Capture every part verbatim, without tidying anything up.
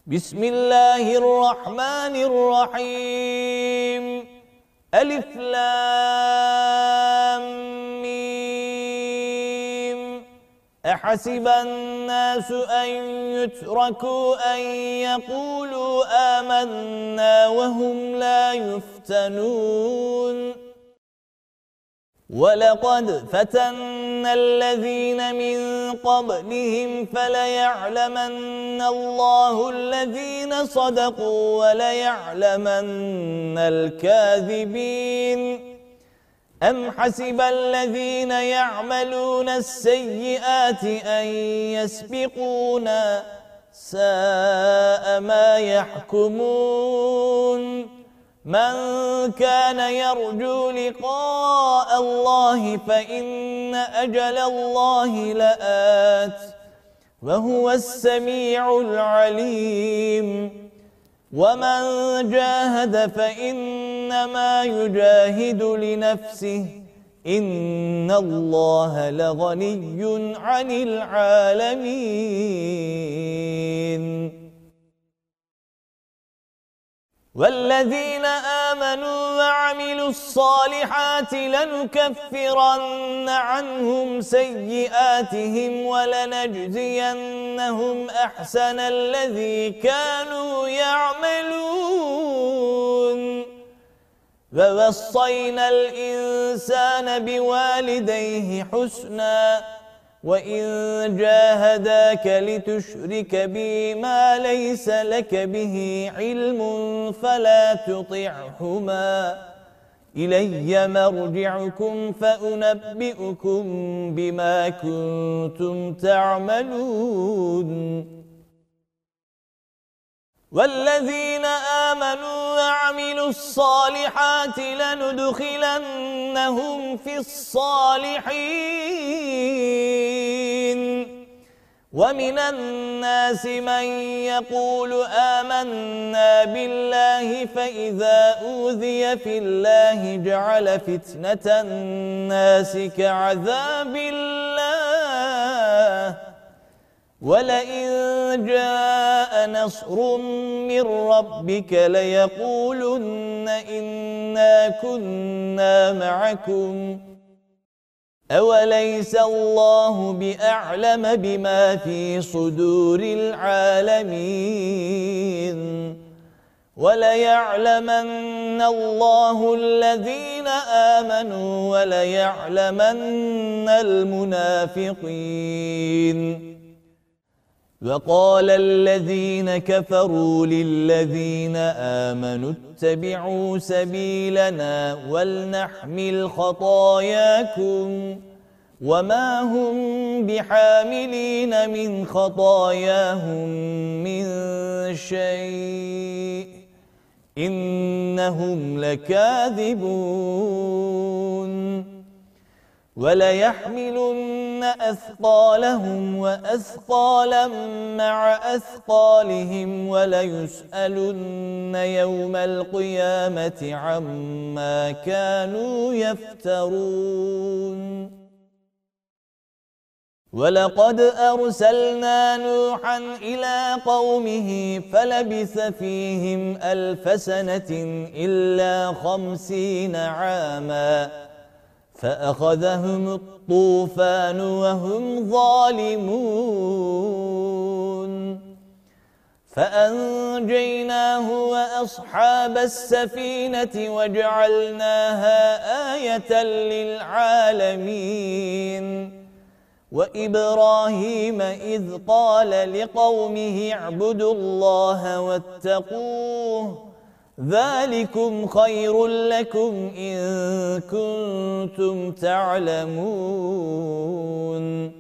بسم الله الرحمن الرحيم ألف لام ميم أحسب الناس أن يتركوا أن يقولوا آمنا وهم لا يفتنون ولقد فتنا الذين من قبلهم فليعلمن الله الذين صدقوا وليعلمن الكاذبين أم حسب الذين يعملون السيئات أن يسبقونا ساء ما يحكمون من كان يرجو لقاء الله فإن أجل الله لآت وهو السميع العليم ومن جاهد فإنما يجاهد لنفسه إن الله لغني عن العالمين والذين آمنوا وعملوا الصالحات لنكفرن عنهم سيئاتهم ولنجزينهم أحسن الذي كانوا يعملون ووصينا الإنسان بوالديه حسنا وإن جاهداك لتشرك بي ما ليس لك به علم فلا تطعهما إلي مرجعكم فأنبئكم بما كنتم تعملون والذين آمنوا وعملوا الصالحات لندخلنهم في الصالحين ومن الناس من يقول آمنا بالله فإذا أوذي في الله جعل فتنة الناس كعذاب الله ولئن جاء نصر من ربك ليقولن إنا كنا معكم أوليس الله بأعلم بما في صدور العالمين وليعلمن الله الذين آمنوا وليعلمن المنافقين وقال الذين كفروا للذين آمنوا اتبعوا سبيلنا ولنحمل خطاياكم وما هم بحاملين من خطاياهم من شيء إنهم لكاذبون وليحملن أثقالهم وأثقالا مع أثقالهم وليسألن يوم القيامة عما كانوا يفترون ولقد أرسلنا نوحا إلى قومه فلبث فيهم ألف سنة إلا خمسين عاماً فأخذهم الطوفان وهم ظالمون فأنجيناه وأصحاب السفينة وجعلناها آية للعالمين وإبراهيم إذ قال لقومه اعبدوا الله واتقوه ذلكم خير لكم إن كنتم تعلمون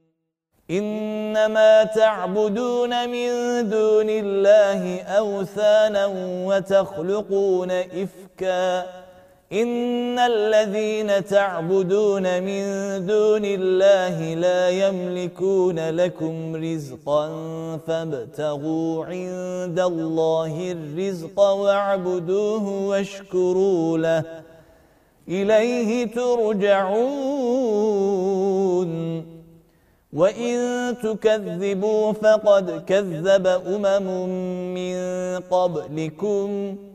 إنما تعبدون من دون الله أوثانا وتخلقون إفكا إن الذين تعبدون من دون الله لا يملكون لكم رزقا فابتغوا عند الله الرزق واعبدوه واشكروا له إليه ترجعون وَإِن تُكَذِّبُوا فَقَدْ كَذَّبَ أُمَمٌ مِّن قَبْلِكُمْ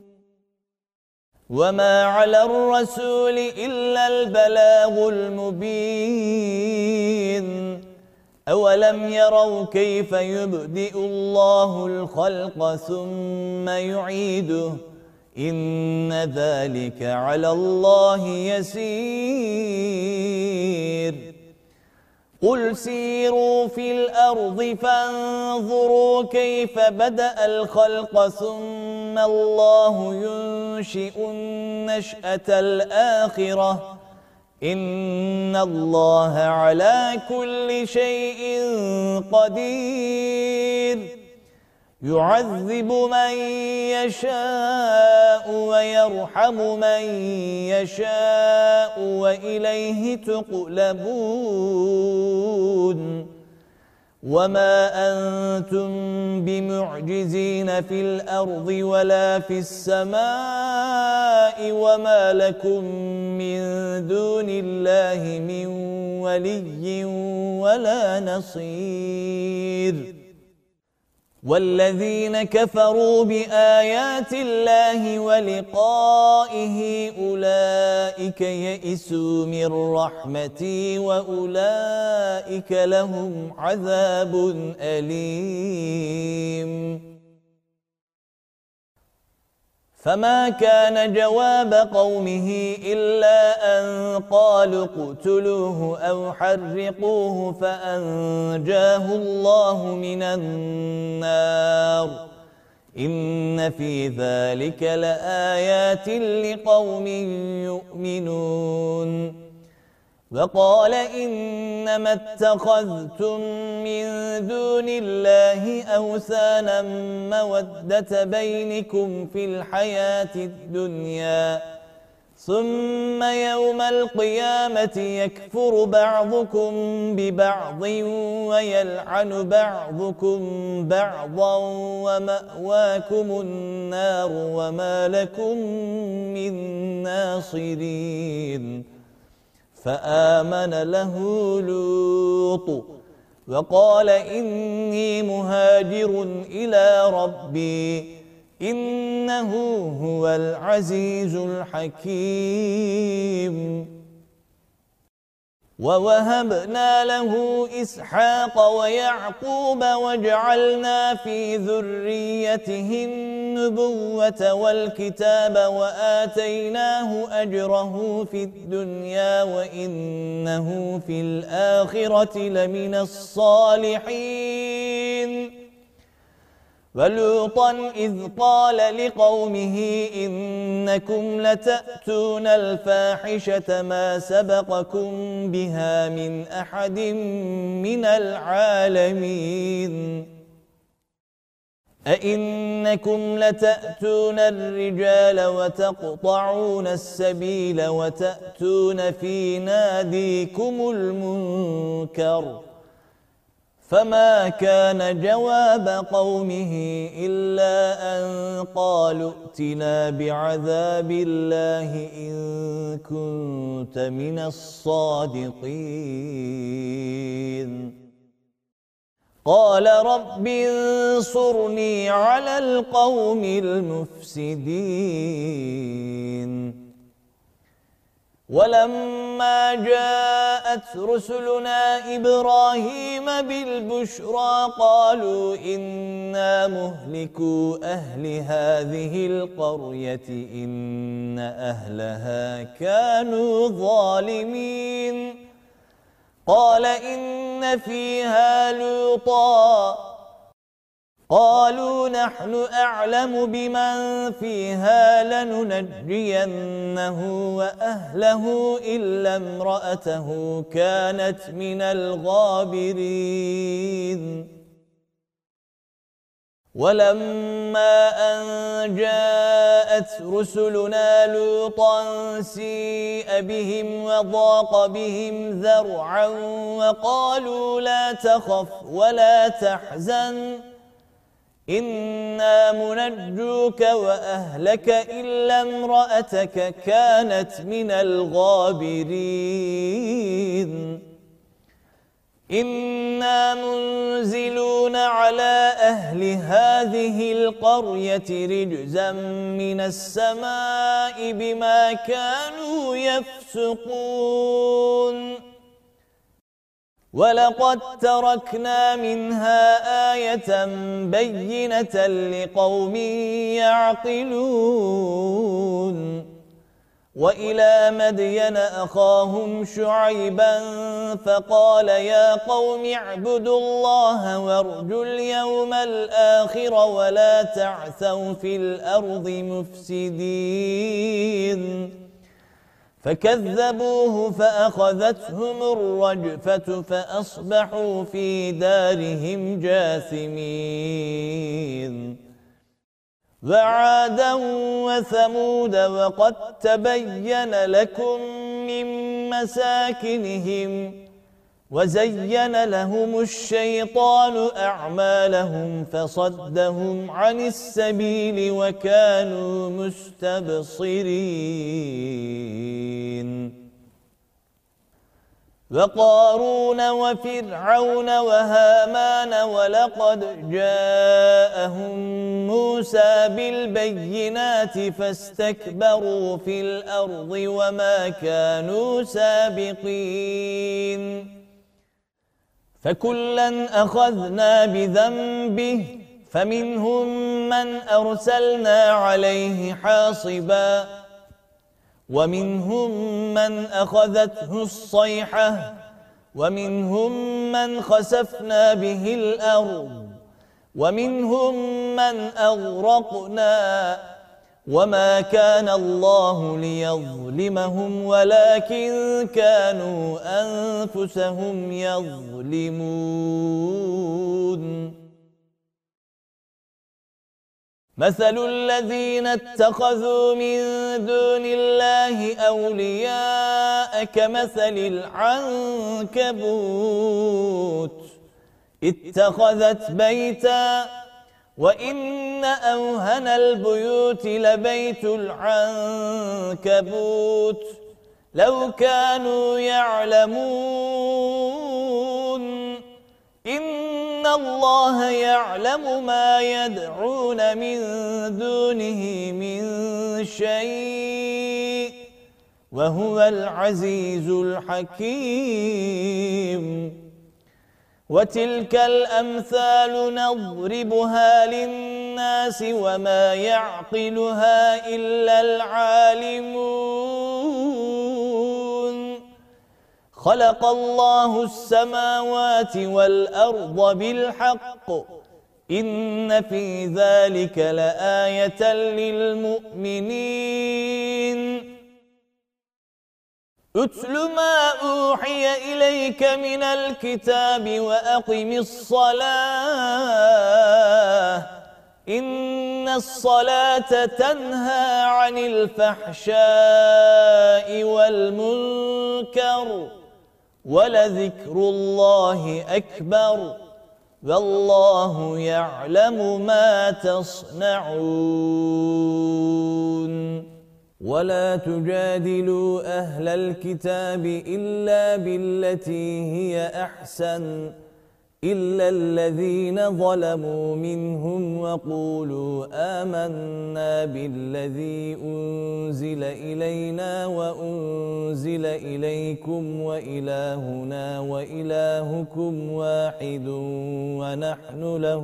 وَمَا عَلَى الرَّسُولِ إِلَّا الْبَلَاغُ الْمُبِينُ أَوَلَمْ يَرَوْا كَيْفَ يُبْدِئُ اللَّهُ الْخَلْقَ ثُمَّ يُعِيدُهُ إِنَّ ذَلِكَ عَلَى اللَّهِ يَسِيرٌ قُلْ سِيرُوا فِي الْأَرْضِ فَانظُرُوا كَيْفَ بَدَأَ الْخَلْقَ ثُمَّ اللَّهُ يُنشِئُ النَّشْأَةَ الْآخِرَةَ إِنَّ اللَّهَ عَلَى كُلِّ شَيْءٍ قَدِيرٌ يُعَذِّبُ مَن يَشَاءُ وَيَرْحَمُ مَن يَشَاءُ وَإِلَيْهِ تُقْلَبُونَ وَمَا أَنْتُمْ بِمُعْجِزِينَ فِي الْأَرْضِ وَلَا فِي السَّمَاءِ وَمَا لَكُمْ مِنْ دُونِ اللَّهِ مِنْ وَلِيٍّ وَلَا نَصِيرٍ وَالَّذِينَ كَفَرُوا بِآيَاتِ اللَّهِ وَلِقَائِهِ أُولَئِكَ يَئِسُوا مِنْ رَحْمَتِي وَأُولَئِكَ لَهُمْ عَذَابٌ أَلِيمٌ فَمَا كَانَ جَوَابَ قَوْمِهِ إِلَّا أَنْ قَالُوا اقْتُلُوهُ أَوْ حَرِّقُوهُ فَأَنْجَاهُ اللَّهُ مِنَ النَّارِ إِنَّ فِي ذَلِكَ لَآيَاتٍ لِقَوْمٍ يُؤْمِنُونَ وَقَالَ إِنَّمَا اتَّخَذْتُم مِّن دُونِ اللَّهِ أَوْثَانًا مَّوَدَّةَ بَيْنِكُمْ فِي الْحَيَاةِ الدُّنْيَا ثُمَّ يَوْمَ الْقِيَامَةِ يَكْفُرُ بَعْضُكُم بِبَعْضٍ وَيَلْعَنُ بَعْضُكُم بَعْضًا وَمَأْوَاكُمُ النَّارُ وَمَا لَكُم مِّن نَّاصِرِينَ فآمن له لوط وقال إني مهاجر إلى ربي إنه هو العزيز الحكيم ووهبنا له إسحاق ويعقوب وجعلنا في ذريته النبوة والكتاب وآتيناه أجره في الدنيا وإنه في الآخرة لمن الصالحين ولوطا إذ قال لقومه إنكم لتأتون الفاحشة ما سبقكم بها من أحد من العالمين أئنكم لتأتون الرجال وتقطعون السبيل وتأتون في ناديكم المنكر فما كان جواب قومه إلا أن قالوا ائتنا بعذاب الله إن كنت من الصادقين قال رب انصرني على القوم المفسدين ولما جاءت رسلنا إبراهيم بالبشرى قالوا إنا مهلكو أهل هذه القرية إن أهلها كانوا ظالمين قال إن فيها لوطا قالوا نحن أعلم بمن فيها لننجينه وأهله إلا امرأته كانت من الغابرين ولما أن جاءت رسلنا لوطا سيء بهم وضاق بهم ذرعا وقالوا لا تخف ولا تحزن إنا منجوك وأهلك إلا امرأتك كانت من الغابرين إنا منزلون على أهل هذه القرية رجزا من السماء بما كانوا يفسقون ولقد تركنا منها آية بينة لقوم يعقلون وإلى مدين أخاهم شعيبا فقال يا قوم اعبدوا الله وارجوا اليوم الآخر ولا تعثوا في الأرض مفسدين فكذبوه فأخذتهم الرجفة فأصبحوا في دارهم جاثمين وعادا وثمود وقد تبين لكم من مساكنهم وزين لهم الشيطان أعمالهم فصدهم عن السبيل وكانوا مستبصرين وقارون وفرعون وهامان ولقد جاءهم موسى بالبينات فاستكبروا في الأرض وما كانوا سابقين فكلا أخذنا بذنبه فمنهم من أرسلنا عليه حاصبا ومنهم من أخذته الصيحة ومنهم من خسفنا به الأرض ومنهم من أغرقنا وما كان الله ليظلمهم ولكن كانوا أنفسهم يظلمون مثل الذين اتخذوا من دون الله أولياء كمثل العنكبوت اتخذت بيتا وإن أوهن البيوت لبيت العنكبوت لو كانوا يعلمون إن الله يعلم ما يدعون من دونه من شيء وهو العزيز الحكيم وتلك الأمثال نضربها للناس وما يعقلها إلا العالمون خلق الله السماوات والأرض بالحق إن في ذلك لآية للمؤمنين أتل ما أوحي إليك من الكتاب وأقم الصلاة إن الصلاة تنهى عن الفحشاء والمنكر ولذكر الله أكبر والله يعلم ما تصنعون ولا تجادلوا أهل الكتاب إلا بالتي هي أحسن إلا الذين ظلموا منهم وقولوا آمنا بالذي أنزل إلينا وأنزل إليكم وإلهنا وإلهكم واحد ونحن له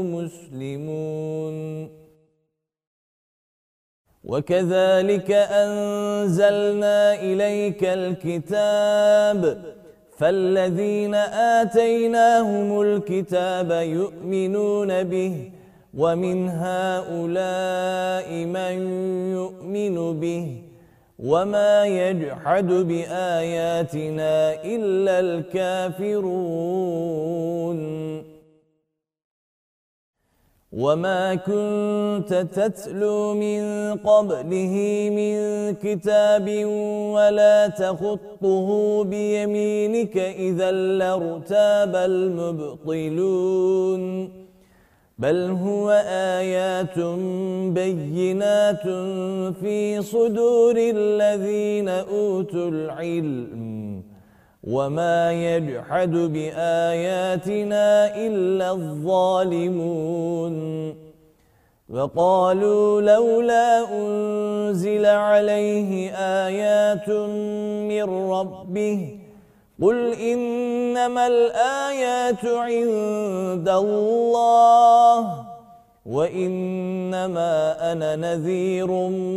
مسلمون وكذلك أنزلنا إليك الكتاب فالذين آتيناهم الكتاب يؤمنون به ومن هؤلاء من يؤمن به وما يجحد بآياتنا إلا الكافرون وما كنت تتلو من قبله من كتاب ولا تخطه بيمينك إذا لارتاب المبطلون بل هو آيات بينات في صدور الذين أوتوا العلم وما يجحد بآياتنا إلا الظالمون وقالوا لولا أنزل عليه آيات من ربه قل إنما الآيات عند الله وإنما أنا نذير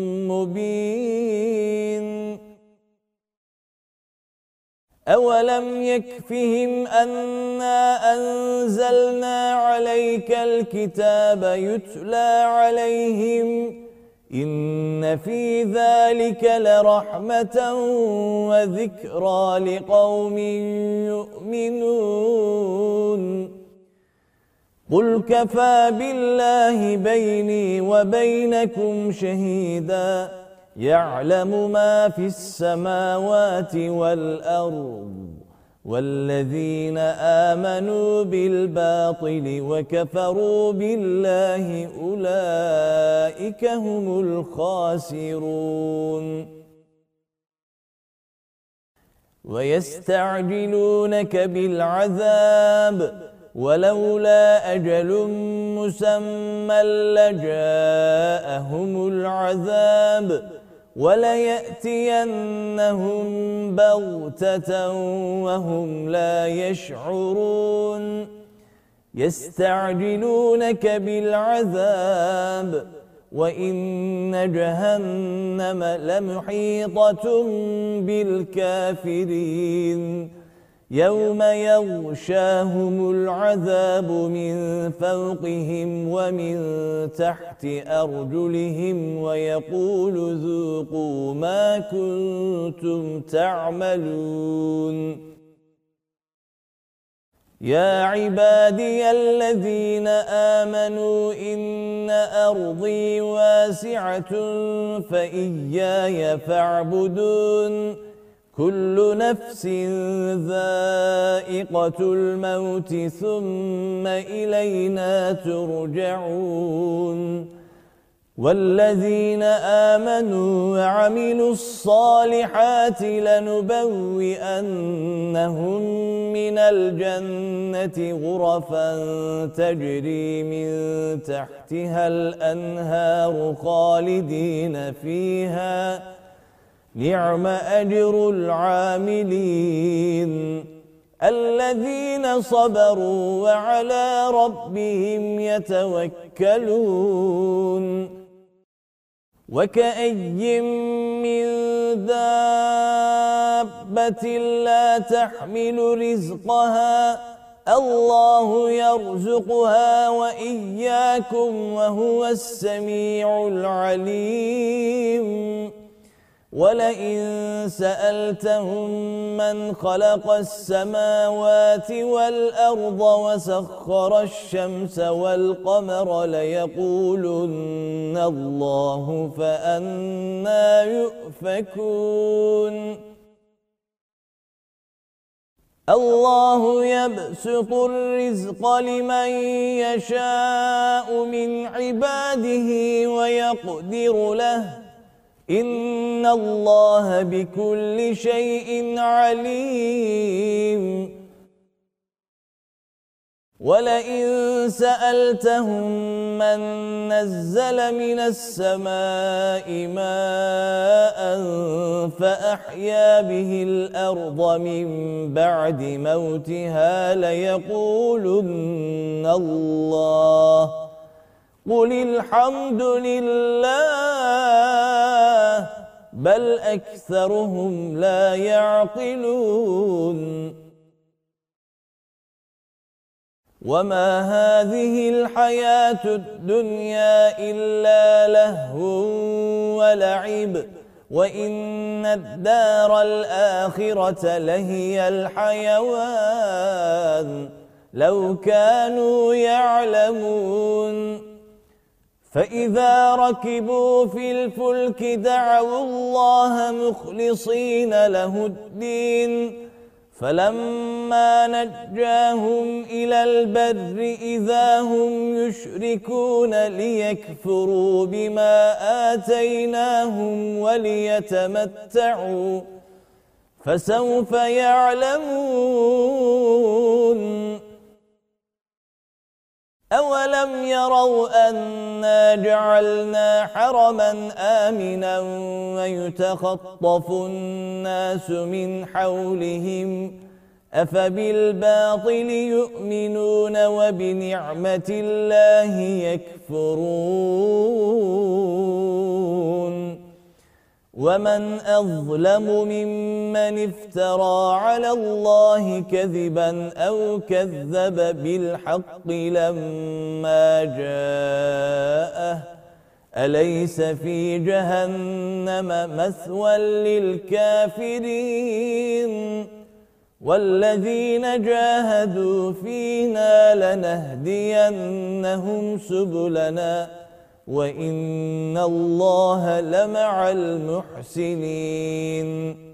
مبين أولم يكفهم أنا أنزلنا عليك الكتاب يتلى عليهم إن في ذلك لرحمة وذكرى لقوم يؤمنون قل كفى بالله بيني وبينكم شهيدا يعلم ما في السماوات والأرض والذين آمنوا بالباطل وكفروا بالله أولئك هم الخاسرون ويستعجلونك بالعذاب ولولا أجل مسمى لجاءهم العذاب وليأتينهم بغتة وهم لا يشعرون يستعجلونك بالعذاب وإن جهنم لمحيطة بالكافرين يوم يغشاهم العذاب من فوقهم ومن تحت أرجلهم ويقول ذوقوا ما كنتم تعملون يا عبادي الذين آمنوا إن أرضي واسعة فإياي فاعبدون كل نفس ذائقة الموت ثم إلينا ترجعون والذين آمنوا وعملوا الصالحات لنبوئنهم من الجنة غرفا تجري من تحتها الأنهار خالدين فيها نعم أجر العاملين الذين صبروا وعلى ربهم يتوكلون وكأي من دابة لا تحمل رزقها الله يرزقها وإياكم وهو السميع العليم ولئن سألتهم من خلق السماوات والأرض وسخر الشمس والقمر ليقولن الله فأنى يؤفكون الله يبسط الرزق لمن يشاء من عباده ويقدر له إن الله بكل شيء عليم ولئن سألتهم من نزل من السماء ماء فأحيا به الأرض من بعد موتها ليقولن الله قل الحمد لله بل أكثرهم لا يعقلون وما هذه الحياة الدنيا إلا لهو ولعب وإن الدار الآخرة لهي الحيوان لو كانوا يعلمون فإذا ركبوا في الفلك دعوا الله مخلصين له الدين فلما نجاهم إلى البر إذا هم يشركون ليكفروا بما آتيناهم وليتمتعوا فسوف يعلمون. أولم يروا أنا جعلنا حرما آمنا ويتخطف الناس من حولهم أفبالباطل يؤمنون وبنعمة الله يكفرون. ومن أظلم ممن افترى على الله كذبا أو كذب بالحق لما جاءه أليس في جهنم مثوى للكافرين والذين جاهدوا فينا لنهدينهم سبلنا وإن الله لمع المحسنين.